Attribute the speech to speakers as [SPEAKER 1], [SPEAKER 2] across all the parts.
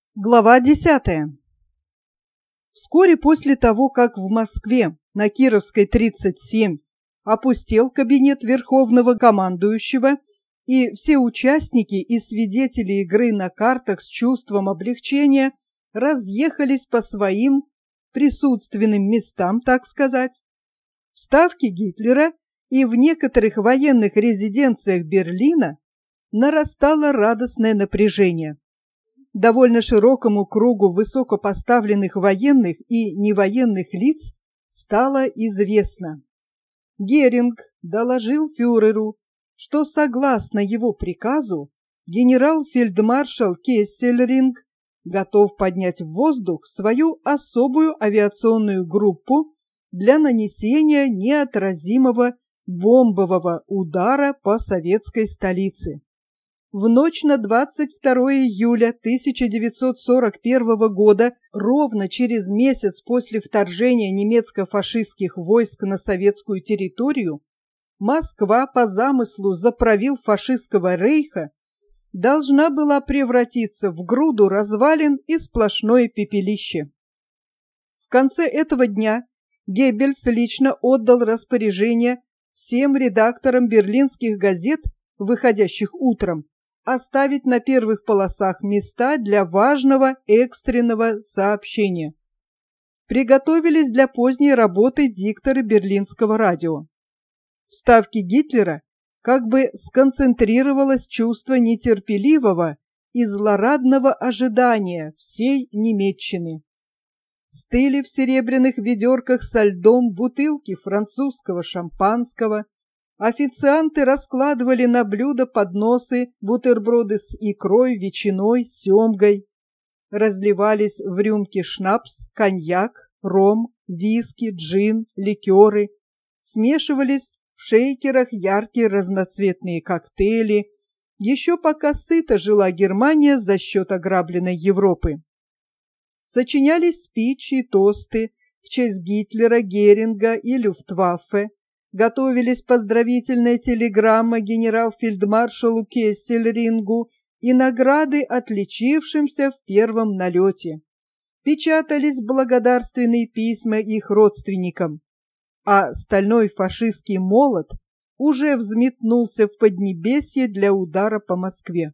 [SPEAKER 1] Глава 10. Вскоре после того, как в Москве на Кировской 37 опустел кабинет Верховного командующего, и все участники и свидетели игры на картах с чувством облегчения разъехались по своим присутственным местам, так сказать, в Ставке Гитлера и в некоторых военных резиденциях Берлина нарастало радостное напряжение. Довольно широкому кругу высокопоставленных военных и невоенных лиц стало известно. Геринг доложил фюреру, что согласно его приказу генерал-фельдмаршал Кессельринг готов поднять в воздух свою особую авиационную группу для нанесения неотразимого бомбового удара по советской столице. В ночь на 22 июля 1941 года, ровно через месяц после вторжения немецко-фашистских войск на советскую территорию, Москва по замыслу заправил фашистского рейха должна была превратиться в груду развалин и сплошное пепелище. В конце этого дня Геббельс лично отдал распоряжение всем редакторам берлинских газет, выходящих утром, оставить на первых полосах места для важного экстренного сообщения. Приготовились для поздней работы дикторы берлинского радио. В Ставке Гитлера как бы сконцентрировалось чувство нетерпеливого и злорадного ожидания всей немецчины. Стыли в серебряных ведерках со льдом бутылки французского шампанского, официанты раскладывали на блюда подносы бутерброды с икрой, ветчиной, семгой. Разливались в рюмки шнапс, коньяк, ром, виски, джин, ликеры. Смешивались в шейкерах яркие разноцветные коктейли. Еще пока сыто жила Германия за счет ограбленной Европы. Сочинялись спичи и тосты в честь Гитлера, Геринга и Люфтваффе. Готовились поздравительная телеграмма генерал-фельдмаршалу Кессельрингу и награды отличившимся в первом налете. Печатались благодарственные письма их родственникам, а стальной фашистский молот уже взметнулся в поднебесье для удара по Москве.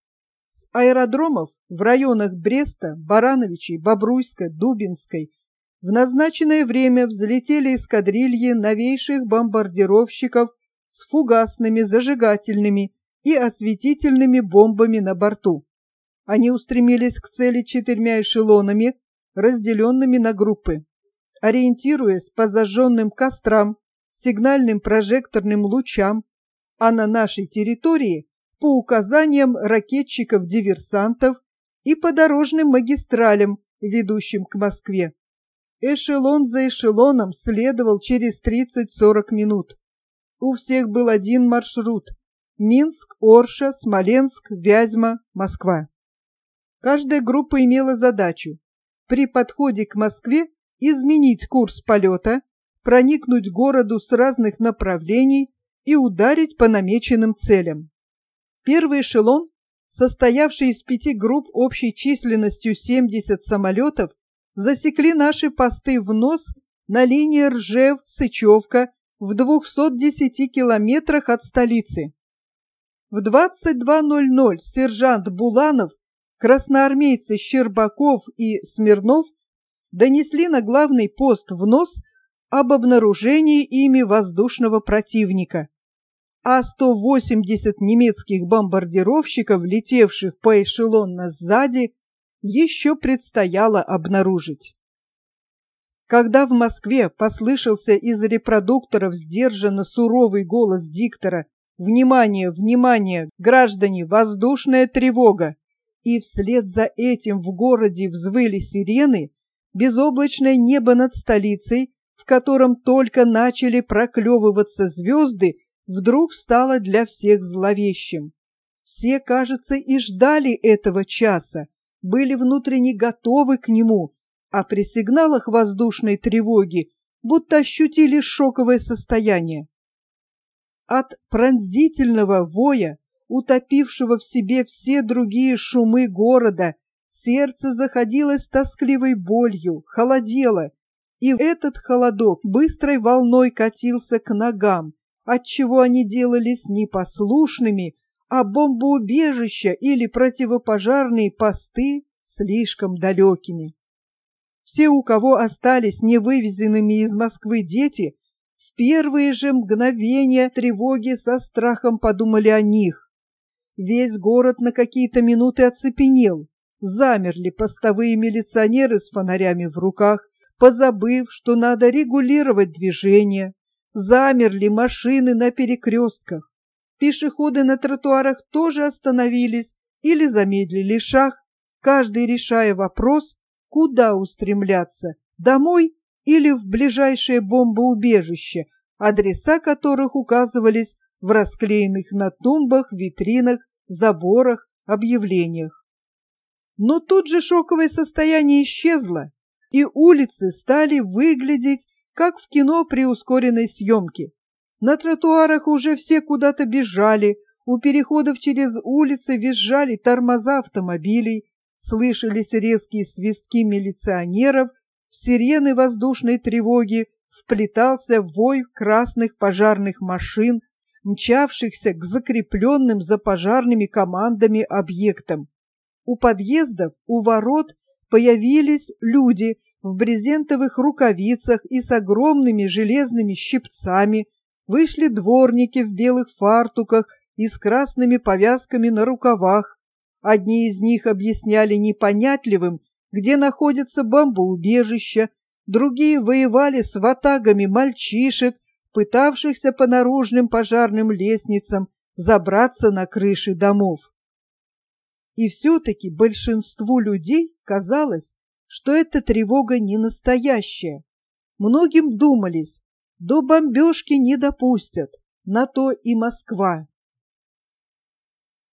[SPEAKER 1] С аэродромов в районах Бреста, Барановичей, Бобруйска, Дубинской в назначенное время взлетели эскадрильи новейших бомбардировщиков с фугасными, зажигательными и осветительными бомбами на борту. Они устремились к цели 4 эшелонами, разделенными на группы. Ориентируясь по зажженным кострам, сигнальным прожекторным лучам, а на нашей территории по указаниям ракетчиков-диверсантов и по дорожным магистралям, ведущим к Москве. Эшелон за эшелоном следовал через 30-40 минут. У всех был один маршрут – Минск, Орша, Смоленск, Вязьма, Москва. Каждая группа имела задачу при подходе к Москве изменить курс полета, проникнуть к городу с разных направлений и ударить по намеченным целям. Первый эшелон, состоявший из 5 групп общей численностью 70 самолетов, засекли наши посты в нос на линии Ржев-Сычевка в 210 километрах от столицы. В 22:00 сержант Буланов, красноармейцы Щербаков и Смирнов донесли на главный пост в нос об обнаружении ими воздушного противника, а 180 немецких бомбардировщиков, летевших поэшелонно сзади, еще предстояло обнаружить. Когда в Москве послышался из репродукторов сдержанно суровый голос диктора «Внимание, внимание, граждане, воздушная тревога!» и вслед за этим в городе взвыли сирены, безоблачное небо над столицей, в котором только начали проклевываться звезды, вдруг стало для всех зловещим. Все, кажется, и ждали этого часа, были внутренне готовы к нему, а при сигналах воздушной тревоги будто ощутили шоковое состояние. От пронзительного воя, утопившего в себе все другие шумы города, Сердце заходилось тоскливой болью, холодело, и этот холодок быстрой волной катился к ногам, отчего они делались непослушными, а бомбоубежища или противопожарные посты слишком далекими. Все, у кого остались невывезенными из Москвы дети, в первые же мгновения тревоги со страхом подумали о них. Весь город на какие-то минуты оцепенел, замерли постовые милиционеры с фонарями в руках, позабыв, что надо регулировать движение, замерли машины на перекрестках. Пешеходы на тротуарах тоже остановились или замедлили шаг, каждый решая вопрос, куда устремляться, домой или в ближайшее бомбоубежище, адреса которых указывались в расклеенных на тумбах, витринах, заборах, объявлениях. Но тут же шоковое состояние исчезло, и улицы стали выглядеть, как в кино при ускоренной съемке. На тротуарах уже все куда-то бежали, у переходов через улицы визжали тормоза автомобилей, слышались резкие свистки милиционеров, в сирены воздушной тревоги вплетался вой красных пожарных машин, мчавшихся к закрепленным за пожарными командами объектам. У подъездов, у ворот появились люди в брезентовых рукавицах и с огромными железными щипцами, вышли дворники в белых фартуках и с красными повязками на рукавах. Одни из них объясняли непонятливым, где находится бомбоубежище, другие воевали с ватагами мальчишек, пытавшихся по наружным пожарным лестницам забраться на крыши домов. И все-таки большинству людей казалось, что эта тревога не настоящая. Многим думалось, до бомбежки не допустят, на то и Москва.